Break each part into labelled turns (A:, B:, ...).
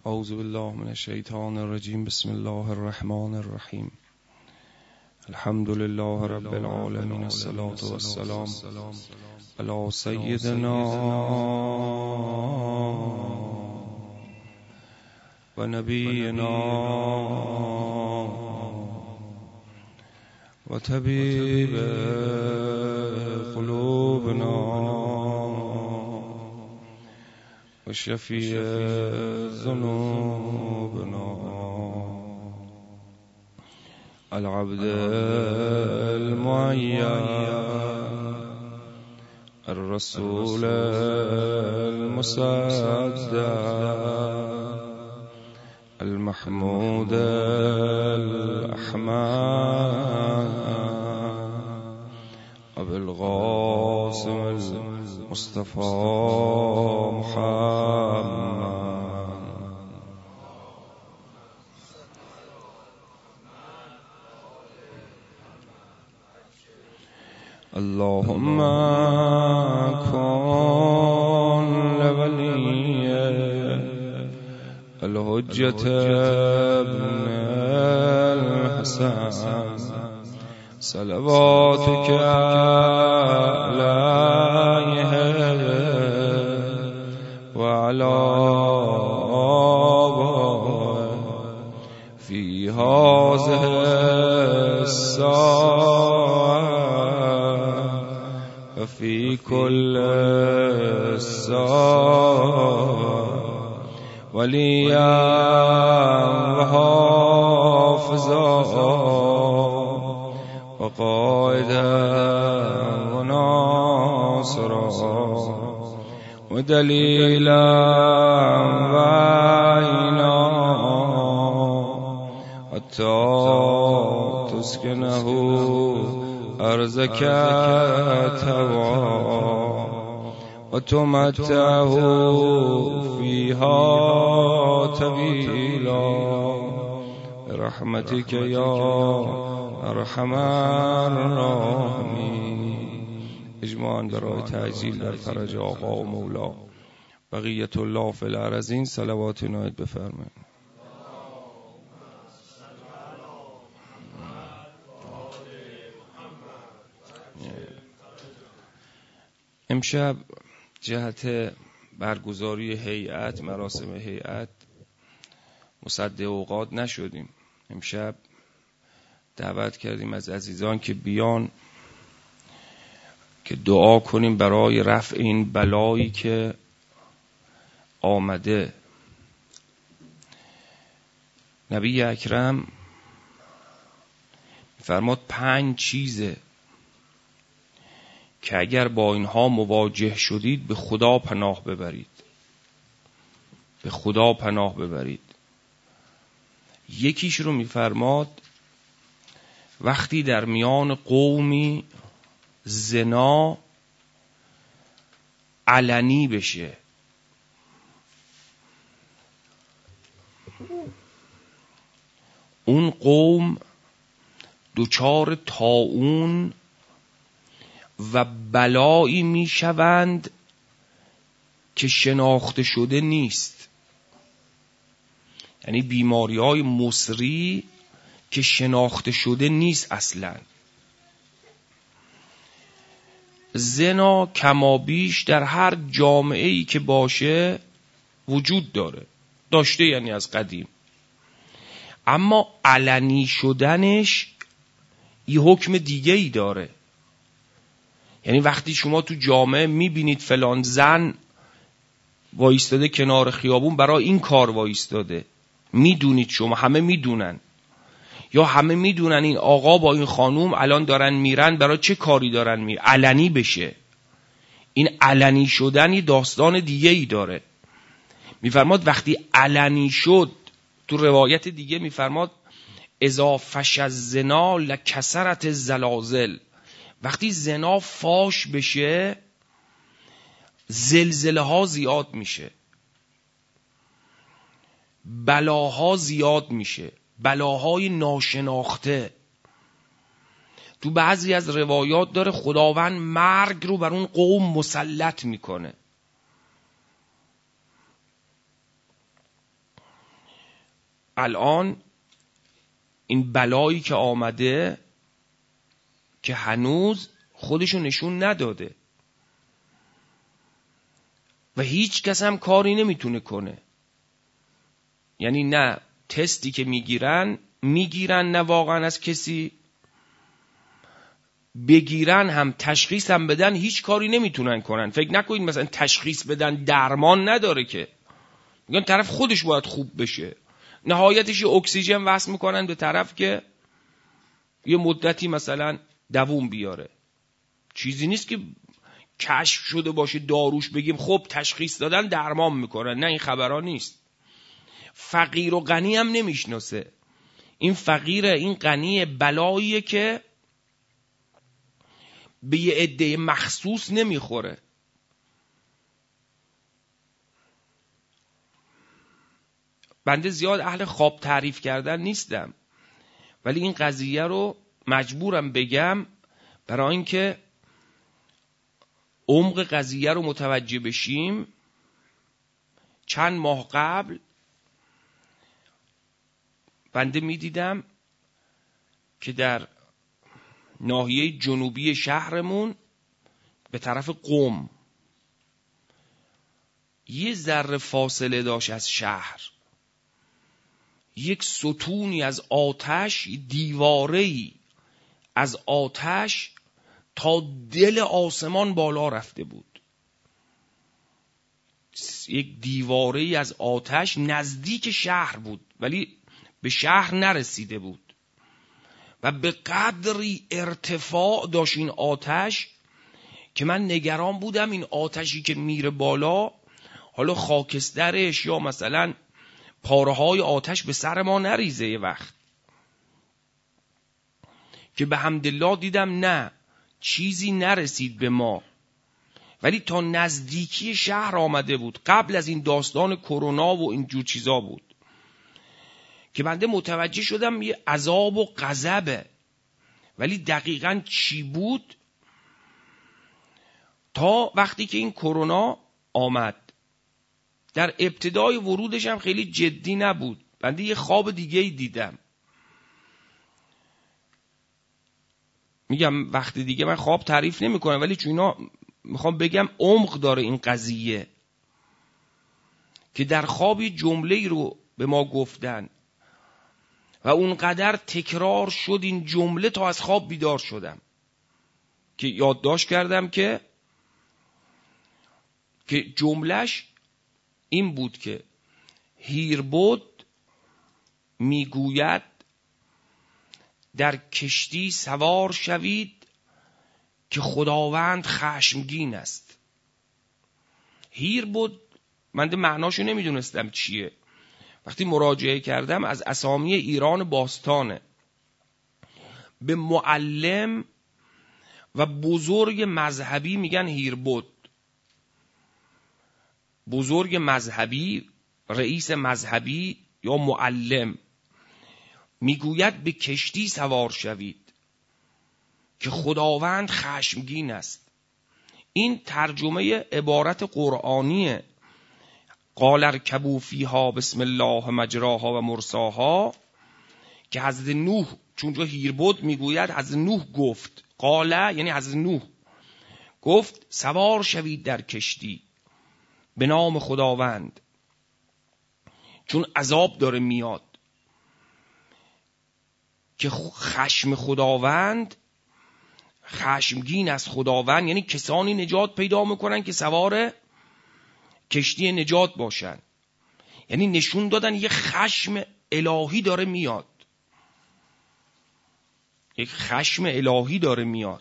A: اعوذ بالله من الشیطان الرجیم. بسم الله الرحمن الرحیم. الحمد لله رب العالمین. الصلاة والسلام علی سیدنا و نبینا و طبیب قلوبنا و شفیع ذنوبنا العبد المعین الرسول المصدق المحمود الأحمد أبي القاسم المصطفى محمد. اللهم كن لولي الحجة ابن الحسن صلواتك عليه وعلى آبائه في هذه الساعة وفي كل ساعة وليا وحافظا وقائدا وناصرا ودليلا وعينا حتى تسكنه أرزك تبعا وتمتعه فيها طويلا برحمتك يا ارحم الراحمین. اجماعاً برای تعجیل در فرج آقا و مولا بقیت الله فی الارضین صلوات عنایت بفرمایید. امشب جهت برگزاری هیئت، مراسم هیئت مصد اوقات نشدیم. امشب دعوت کردیم از عزیزان که بیان که دعا کنیم برای رفع این بلایی که آمده. نبی اکرم فرمود 5 چیزه که اگر با اینها مواجه شدید به خدا پناه ببرید. به خدا پناه ببرید. یکیش رو میفرماد وقتی در میان قومی زنا علنی بشه، اون قوم دچار طاعون و بلایی میشوند که شناخته شده نیست. یعنی بیماری‌های مصری که شناخته شده نیست اصلا. زنا کمابیش در هر جامعه‌ای که باشه وجود داره، داشته یعنی از قدیم، اما علنی شدنش یه حکم دیگه ای داره. یعنی وقتی شما تو جامعه میبینید فلان زن وایستاده کنار خیابون برای این کار وایستاده، میدونید، شما همه میدونن، یا همه میدونن این آقا با این خانوم الان دارن میرن برای چه کاری دارن میرن، علنی بشه. این علنی شدن یه داستان دیگه ای داره. میفرماد وقتی علنی شد، تو روایت دیگه میفرماد اذا فش الزنا لکثرت الزلازل، وقتی زنا فاش بشه زلزله ها زیاد میشه، بلاها زیاد میشه، بلاهای ناشناخته. تو بعضی از روایات داره خداوند مرگ رو بر اون قوم مسلط میکنه. الان این بلایی که آمده که هنوز خودشو نشون نداده و هیچ کس هم کاری نمیتونه کنه. یعنی نه تستی که میگیرن نه واقعا از کسی، بگیرن هم تشخیص هم بدن هیچ کاری نمیتونن کنن. فکر نکنید مثلا تشخیص بدن درمان نداره که، میگن طرف خودش باید خوب بشه. نهایتش اکسیژن وصل میکنن به طرف که یه مدتی مثلا دووم بیاره. چیزی نیست که کشف شده باشه داروش بگیم خب تشخیص دادن درمان میکنن. نه، این خبرها نیست. فقیر و غنی هم نمیشناسه. این فقیره، این غنی بلاییه که به یه عده مخصوص نمیخوره. بنده زیاد اهل خواب تعریف کردن نیستم، ولی این قضیه رو مجبورم بگم برای اینکه عمق قضیه رو متوجه بشیم. چند ماه قبل بنده میدیدم که در ناحیه جنوبی شهرمون به طرف قم یه ذره فاصله داشت از شهر، یک ستونی از آتش، دیواره‌ای از آتش تا دل آسمان بالا رفته بود. یک دیواره‌ای از آتش نزدیک شهر بود ولی به شهر نرسیده بود و به قدری ارتفاع داشت این آتش که من نگران بودم این آتشی که میره بالا حالا خاکسترش یا مثلا پاره‌های آتش به سر ما نریزه. یه وقت که به حمدالله دیدم نه، چیزی نرسید به ما، ولی تا نزدیکی شهر آمده بود. قبل از این داستان کرونا و این جور چیزا بود که بنده متوجه شدم یه عذاب و غضبه، ولی دقیقاً چی بود تا وقتی که این کرونا آمد. در ابتدای ورودش هم خیلی جدی نبود. بنده یه خواب دیگه ای دیدم. میگم وقتی دیگه من خواب تعریف نمی کنم، ولی چون اینا میخوام بگم عمق داره این قضیه. که در خواب جمله‌ای رو به ما گفتن و اونقدر تکرار شد این جمله تا از خواب بیدار شدم که یادداشت کردم که جملهش این بود که هیربد میگوید در کشتی سوار شوید که خداوند خشمگین است. هیربد من معناشو نمیدونستم چیه. وقتی مراجعه کردم از اسامی ایران باستانه. به معلم و بزرگ مذهبی میگن هیربد. بزرگ مذهبی، رئیس مذهبی یا معلم میگوید به کشتی سوار شوید که خداوند خشمگین است. این ترجمه عبارت قرآنیه. قال ارکبوا فیها بسم الله مجراها و مرساها، که حضرت نوح، چون جا هیربد میگوید حضرت نوح گفت، قال یعنی حضرت نوح گفت سوار شوید در کشتی به نام خداوند، چون عذاب داره میاد. که خشم خداوند، خشمگین از خداوند، یعنی کسانی نجات پیدا میکنن که سوار کشتی نجات باشن. یعنی نشون دادن یه خشم الهی داره میاد، یک خشم الهی داره میاد.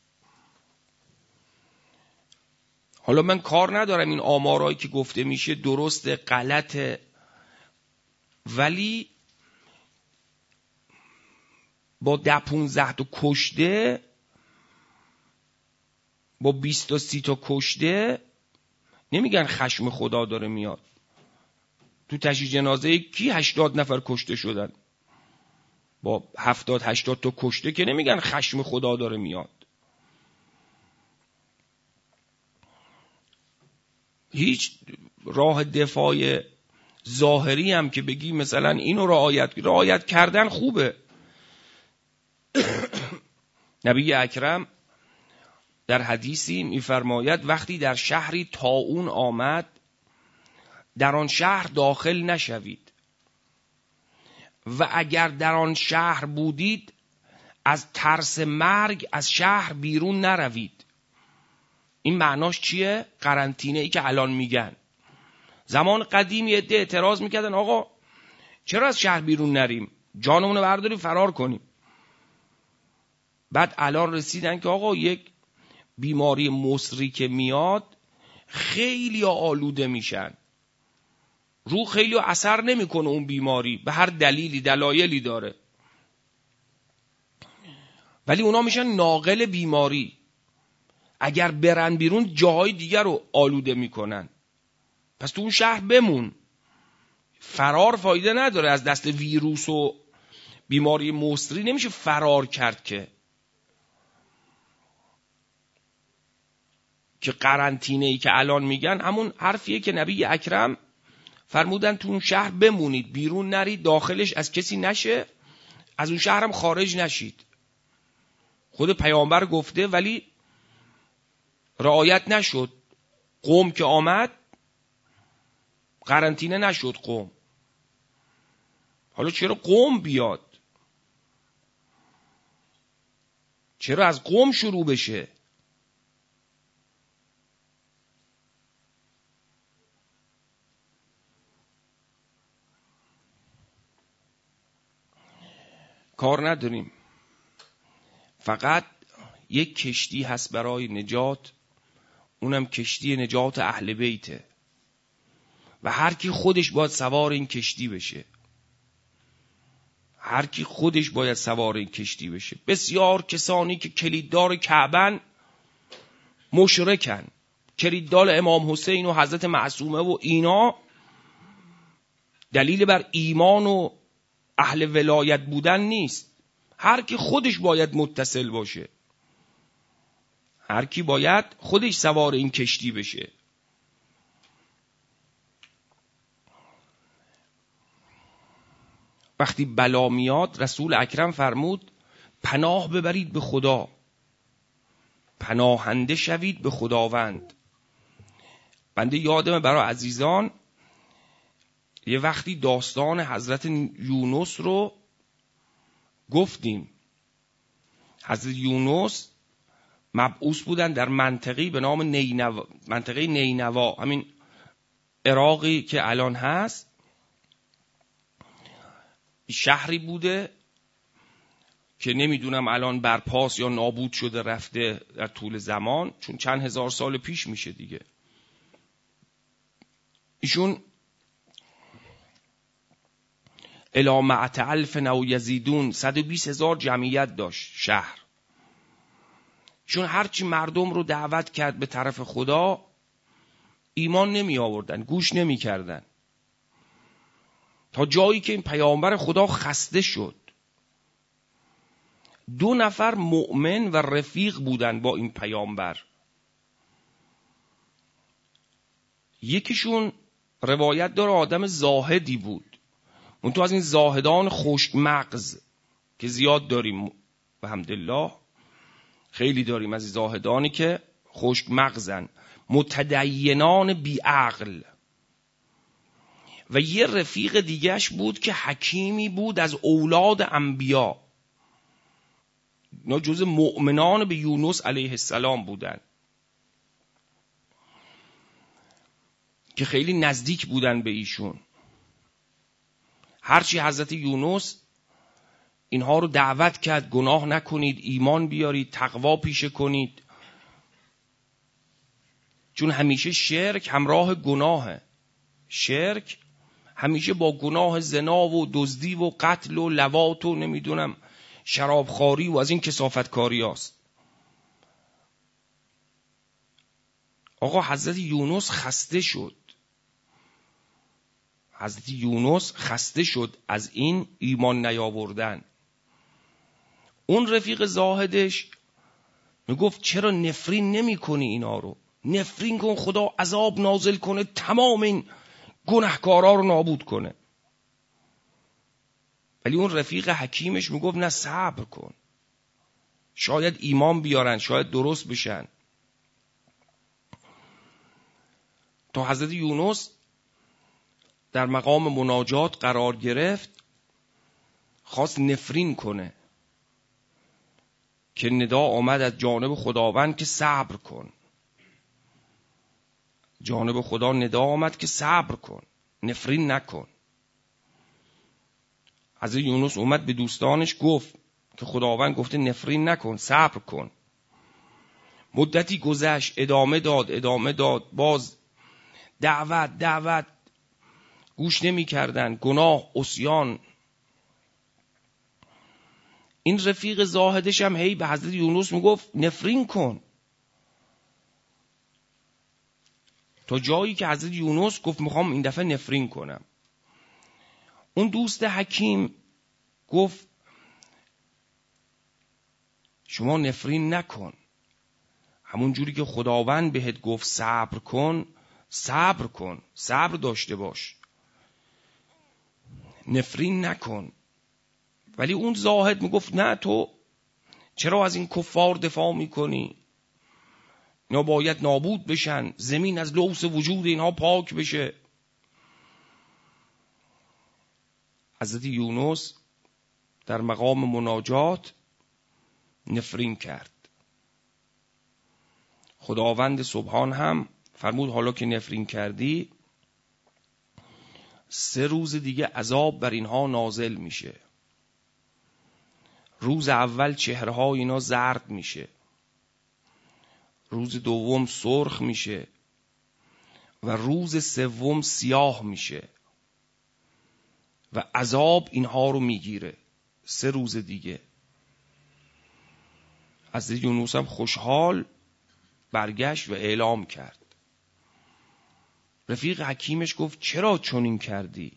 A: حالا من کار ندارم این آمارایی که گفته میشه درست غلطه، ولی با 10-15 تا کشته، با 20 تا 30 تا کشته نمیگن خشم خدا داره میاد. تو تشییع جنازه کی 80 نفر کشته شدن؟ با 70-80 تا کشته که نمیگن خشم خدا داره میاد. هیچ راه دفاع ظاهری هم که بگی مثلا اینو رعایت کردن خوبه. نبی اکرم در حدیثی میفرماید وقتی در شهری طاعون آمد در آن شهر داخل نشوید و اگر در آن شهر بودید از ترس مرگ از شهر بیرون نروید. این معناش چیه؟ قرنطینه ای که الان میگن. زمان قدیم یه عده اعتراض میکردن آقا چرا از شهر بیرون نریم، جانمون رو برداریم فرار کنیم. بعد الان رسیدن که آقا یک بیماری مصری که میاد خیلی آلوده میشن، رو خیلی اثر نمیکنه اون بیماری به هر دلایلی داره، ولی اونا میشن ناقل بیماری. اگر برن بیرون جاهای دیگر رو آلوده میکنن. پس تو اون شهر بمون. فرار فایده نداره. از دست ویروس و بیماری مصری نمیشه فرار کرد که قرنطینه ای که الان میگن همون حرفیه که نبی اکرم فرمودن تو اون شهر بمونید، بیرون نرید، داخلش از کسی نشه، از اون شهر هم خارج نشید. خود پیامبر گفته ولی رعایت نشد. قوم که آمد قرنطینه نشد قوم. حالا چرا قوم بیاد؟ چرا از قوم شروع بشه؟ کار نداریم. فقط یک کشتی هست برای نجات، اونم کشتی نجات اهل بیته و هر کی خودش باید سوار این کشتی بشه. هر کی خودش باید سوار این کشتی بشه. بسیار کسانی که کلیددار کعبن مشرکن، کلیددار امام حسین و حضرت معصومه و اینا دلیل بر ایمان و اهل ولایت بودن نیست. هر کی خودش باید متصل باشه، هر کی باید خودش سوار این کشتی بشه. وقتی بلا میاد رسول اکرم فرمود پناه ببرید به خدا، پناهنده شوید به خداوند. بنده یادمه برای عزیزان یه وقتی داستان حضرت یونس رو گفتیم. حضرت یونس مبعوث بودن در منطقه‌ای به نام نینوا، منطقه نینوا، همین عراقی که الان هست. شهری بوده که نمیدونم الان برپاس یا نابود شده رفته در طول زمان، چون چند هزار سال پیش میشه دیگه. ایشون الی مئة الف او یزیدون 120,000 جمعیت داشت شهر. چون هرچی مردم رو دعوت کرد به طرف خدا ایمان نمی آوردن، گوش نمی کردن، تا جایی که این پیامبر خدا خسته شد. 2 نفر مؤمن و رفیق بودن با این پیامبر. یکیشون روایت داره آدم زاهدی بود. اون تو از این زاهدان خشک مغز که زیاد داریم الحمدلله، خیلی داریم از این زاهدانی که خشک مغزن، متدینان بی عقل. و یه رفیق دیگهش بود که حکیمی بود از اولاد انبیا. اینا جز مؤمنان به یونس علیه السلام بودن که خیلی نزدیک بودن به ایشون. هرچی حضرت یونس اینها رو دعوت کرد گناه نکنید، ایمان بیارید، تقوا پیشه کنید، چون همیشه شرک همراه گناهه. شرک همیشه با گناه زنا و دزدی و قتل و لواط و نمیدونم شرابخواری و از این کثافتکاری هاست. آقا حضرت یونس خسته شد. حضرت یونس خسته شد از این ایمان نیاوردن. اون رفیق زاهدش میگفت چرا نفرین نمی کنی اینا رو؟ نفرین کن خدا عذاب نازل کنه، تمام این گناهکارا رو نابود کنه. ولی اون رفیق حکیمش میگفت نه، صبر کن، شاید ایمان بیارن، شاید درست بشن. تا حضرت یونس در مقام مناجات قرار گرفت، خواست نفرین کنه که ندا آمد از جانب خداوند که صبر کن. جانب خدا ندا آمد که صبر کن، نفرین نکن. حضرت یونس اومد به دوستانش گفت که خداوند گفته نفرین نکن، صبر کن. مدتی گذشت، ادامه داد، باز دعوت گوش نمی کردن، گناه، عصیان. این رفیق زاهدش هم هی به حضرت یونس میگفت نفرین کن، تا جایی که حضرت یونس گفت میخوام این دفعه نفرین کنم. اون دوست حکیم گفت شما نفرین نکن، همون جوری که خداوند بهت گفت صبر کن، صبر کن، صبر داشته باش، نفرین نکن. ولی اون زاهد میگفت نه، تو چرا از این کفار دفاع میکنی؟ اینا باید نابود بشن، زمین از لوث وجود اینها پاک بشه. حضرت یونس در مقام مناجات نفرین کرد. خداوند سبحان هم فرمود حالا که نفرین کردی 3 روز دیگه عذاب بر اینها نازل میشه. روز اول چهره‌های اینا زرد میشه، روز دوم سرخ میشه و روز سوم سیاه میشه و عذاب اینها رو میگیره 3 روز دیگه. حضرت یونس هم خوشحال برگشت و اعلام کرد. رفیق حکیمش گفت چرا چنین کردی؟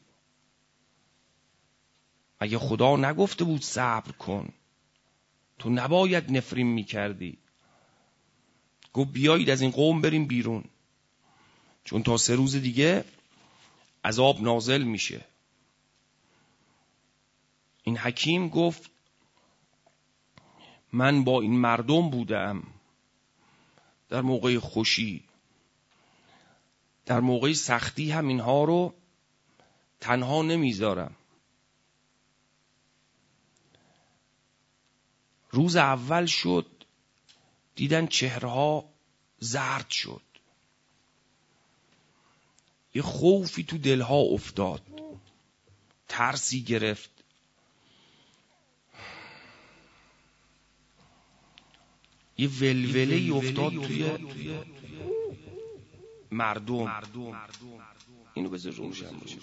A: مگه خدا نگفته بود صبر کن؟ تو نباید نفرین میکردی؟ گفت بیایید از این قوم بریم بیرون، چون تا 3 روز دیگه عذاب نازل میشه. این حکیم گفت من با این مردم بودم در موقع خوشی، در موقع سختی هم اینها رو تنها نمیذارم. روز اول شد دیدن چهرها زرد شد، یه خوفی تو دلها افتاد، ترسی گرفت. یه ولوله‌ای افتاد توی مردم. اینو بذار روشن باشه.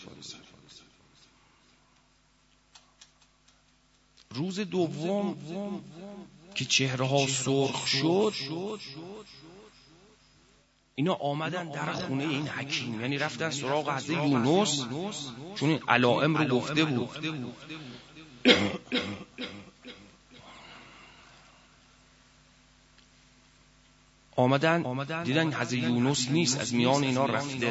A: روز دوم که چهره‌ها سرخ شد، اینا آمدن در خونه این حکیم، یعنی رفتن سراغ حضرت یونس، چون این علائم رو گفته بود. آمدن دیدن حضرت یونس نیست، از میان اینا رفته.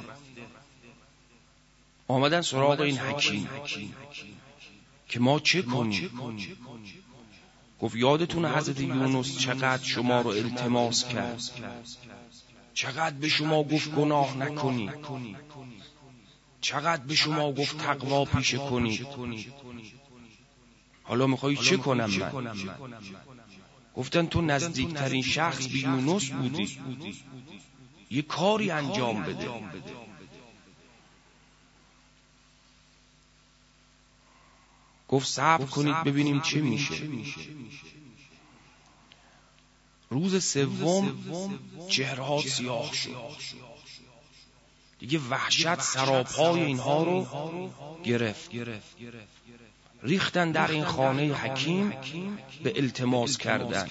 A: آمدن سراغ این حکیم که ما چه کنیم؟ گفت یادتونه حضرت یونس چقدر شما رو التماس کرد، چقدر به شما گفت گناه نکنی، چقدر به شما گفت تقوا پیشه کنی. حالا میخوایی چه کنم من؟ گفتن تو نزدیکترین شخص به یونس بودی، یه کاری انجام بده. گفت صبر کنید ببینیم چه میشه. روز سوم چهره‌ها سیاه شد، دیگه وحشت سراپای اینها رو گرفت. ریختن در این خانه حکیم به التماس کردن.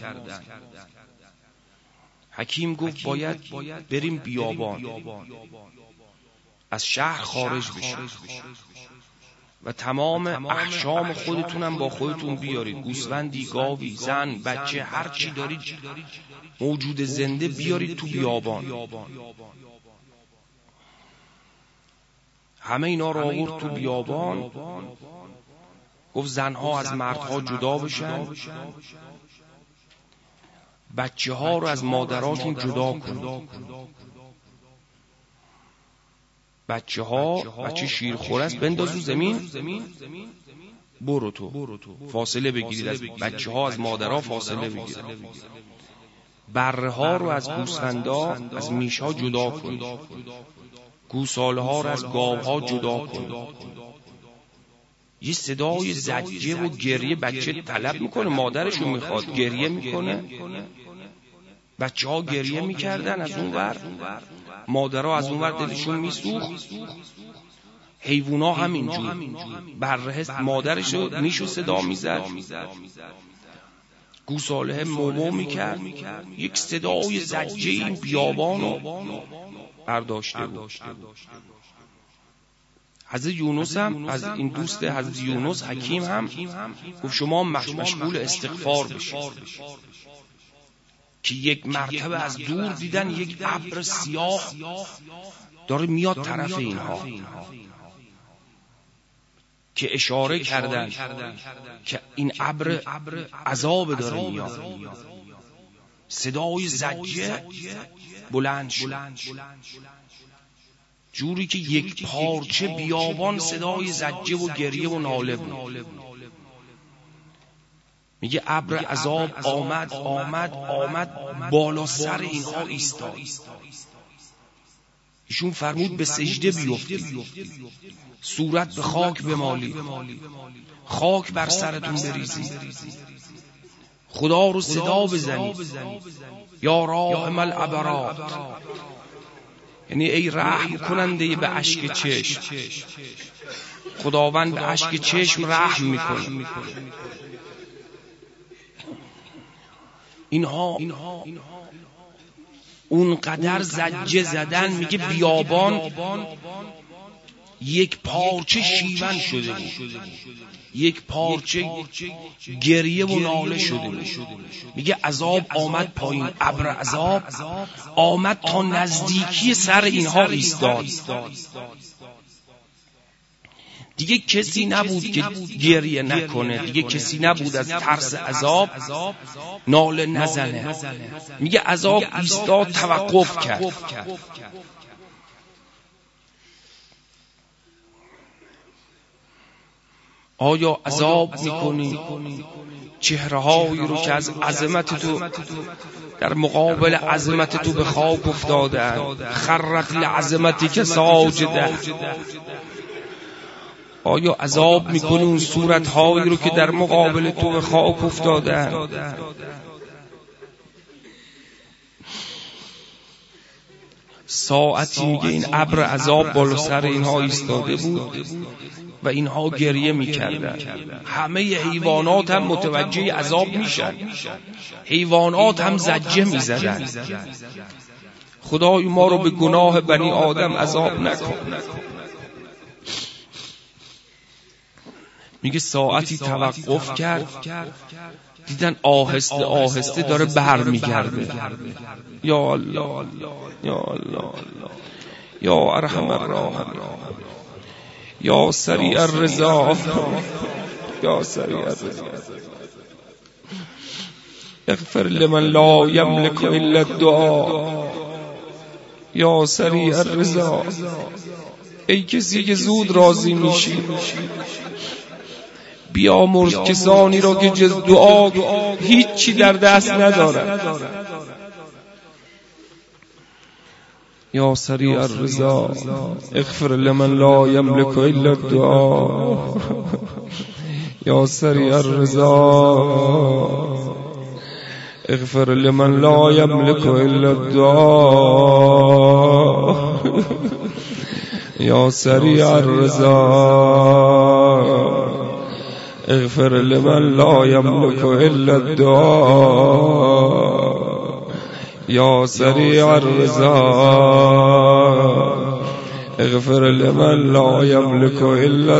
A: حکیم گفت باید بریم بیابان، از شهر خارج بشیم و تمام احشام خودتونم با خودتون بیارید، گوسفندی، گاوی، زن، بچه، هر چی دارید موجود زنده بیارید تو بیابان. همه اینا رو آورد تو بیابان، گفت زنها از مردها جدا بشن، بچه ها رو از مادراشون جدا کن. بچه شیرخوره است بندازو زمین، برو تو فاصله بگیرید از بچه ها، از مادرها فاصله بگیرید. بره ها رو از گوسفندا، از میش ها جدا کن. گوساله ها رو از گاو ها جدا کن. یه صدای زجه و گریه بچه طلب میکنه، مادرشو میخواد، گریه میکنه. بچه ها گریه میکردن از اون ور، مادرها از اون ور دلشون میسوخت. حیوونا همینجور، بره مادرشو میشو صدا میزد، گوساله مومو میکرد. یک صدای زجه این بیابانو برداشته بود. حضرت یونس هم از این دوست حضرت یونس حکیم هم گفت شما مشغول استغفار بشید که یک مرتبه از دور دیدن یک ابر سیاه داره میاد طرف اینها، که اشاره کردن که این ابر عذاب داره میاد. صدای زجه بلند شد، جوری که یک پارچه بیابان صدای زجه و گریه و ناله بود. میگه ابر عذاب آمد بالا سر اینها ایستاد. ایشون فرمود به سجده بیفتید، صورت به خاک بمالید، خاک بر سرتون بریزید، خدا رو صدا بزنید، یا راحم العبرات، یعنی ای رحم کننده به اشک چشم. خداوند به اشک چشم رحم میکنه. اینها اونقدر زجه زدن، میگه بیابان یک پارچه شیون شده بود، یک پارچه گریه و ناله شده بود. میگه عذاب آمد پایین، ابر عذاب آمد تا نزدیکی سر اینها ایستاد. دیگه کسی نبود که گریه نکنه، دیگه کسی نبود از ترس عذاب ناله نزنه. میگه عذاب ایستاد، توقف کرد. آیا عذاب میکنی چهره‌هایی رو که از عظمت تو در مقابل عظمت تو به خاک افتادند؟ خرت لعظمتک ساجده. آیا عذاب میکنی اون صورت‌هایی رو که در مقابل تو به خاک افتادند؟ ساعتی میگه این ابر عذاب بالا سر اینها ایستاده بود و اینها گریه میکردن. همه حیوانات هم متوجه عذاب میشن، حیوانات هم زجه میزدن. خدای ما رو به گناه بنی آدم عذاب نکن. میگه ساعتی توقف کرد، دیدن آهسته آهسته داره بر میگرده. یا الله یا الله یا ارحم الراحمین یا سریع الرضا یا سریع الرضا اغفر لمن لا یملک الا الدعاء یا سریع الرضا. ای کسی که زود راضی میشی، بیامرز کسانی را که جز دعا هیچی در دست ندارن. یا سریع الرضا اغفر لمن لا یملک الا الدعاء یا سریع الرضا اغفر لمن لا یملک الا الدعاء یا سریع الرضا اغفر لمن لا یملک الا الدعاء یا سریع الرضا اغفر لمن لا یملک الا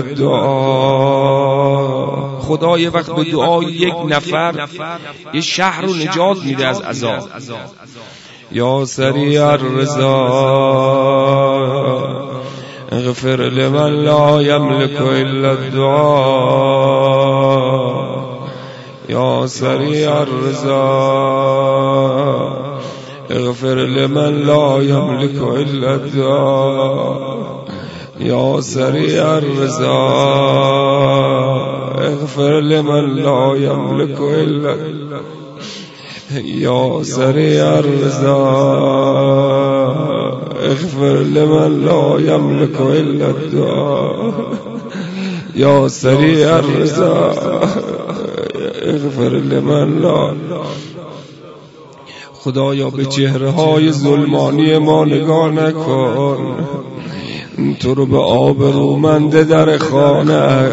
A: الدعاء. خدا یه وقت به دعای یک نفر یه شهر رو نجات میده از عذاب. یا سریع الرضا اغفر لمن لا يملك إلا الدعاء يا سريع الرزاق اغفر لمن لا يملك إلا الدعاء يا سريع الرزاق اغفر لمن لا يملك إلا يا سريع الرزاق اغفر لمن لا يملك إلا الدعاء يا سريع الرزاق اغفر لمن لا. خدایا به چهره‌های ظلمانی ما نگاه نکن، تو رو به آبرومند در خانه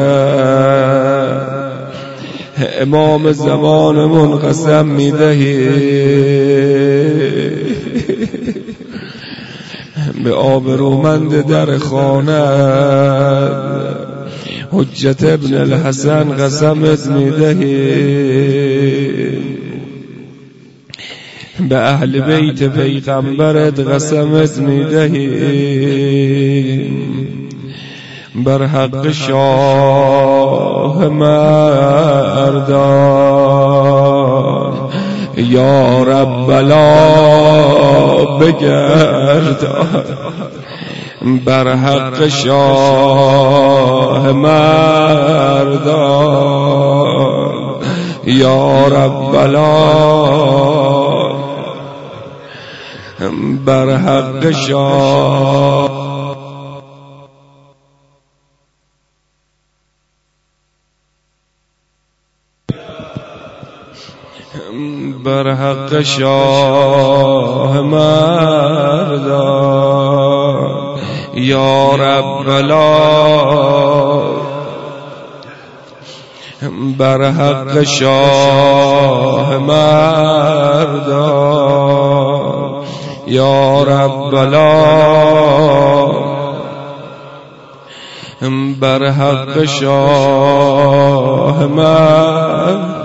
A: امام زمانمون قسم میدهی، به آبرومند در خانه حجت ابن الحسن قسمت میدهی، به اهل بیت پیغمبرت قسمت میدهی، بر حق شاه مردان یا رب لا بگردان، بر حق شاه مردان یا رب لا، بر حق شاه بر حق شاه مردان یا رب لا، بر حق شاه مردان یا رب لا، بر حق شاه مردان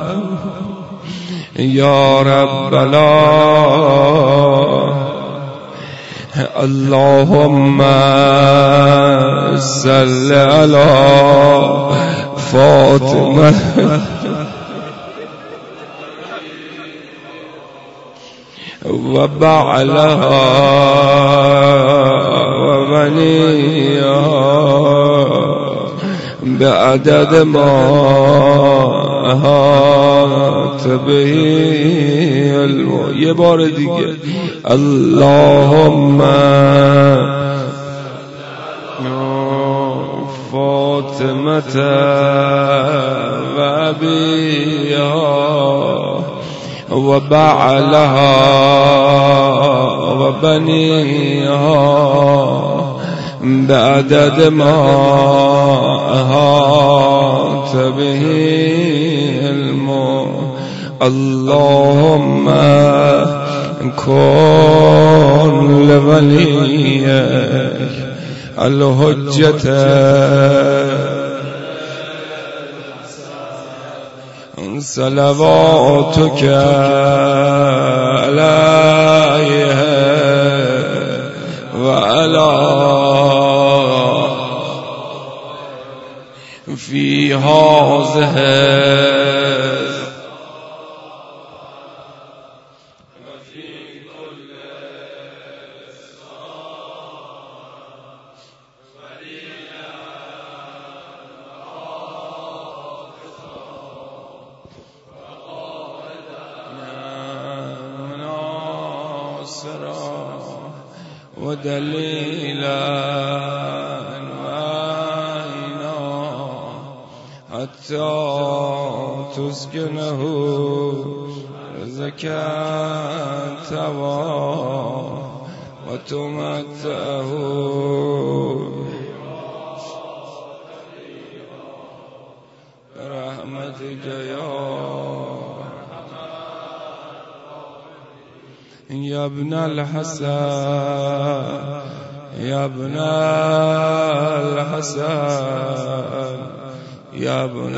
A: یا رب لا. اللهم صل علی فاطمه و بعلها و بنیها بعدد ما احاط به علم. یه بار دیگه اللهم فاطمه و ابیها و بعلها و بنیها بعدد ما احاط به علم. اللهم کن لولیک الحجة صلواتك عليه وعلى في هذه ودليلا وعينا حتى تسكنه زكاة وتمتعه برحمتك يا ابن الحسن يا ابن الحسن يا ابن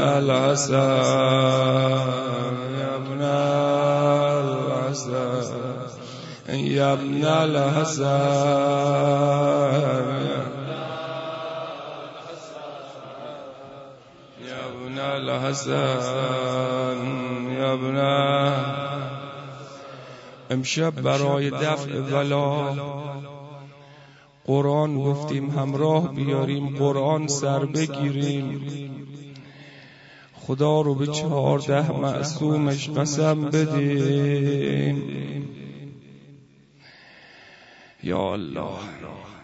A: الحسن يا ابن الحسن يا ابن الحسن ابن الحسن یا ابن. امشب برای دفع بلا قرآن گفتیم همراه بیاریم، قرآن سر بگیریم، خدا رو به 14 معصومش قسم بدیم. یا الله.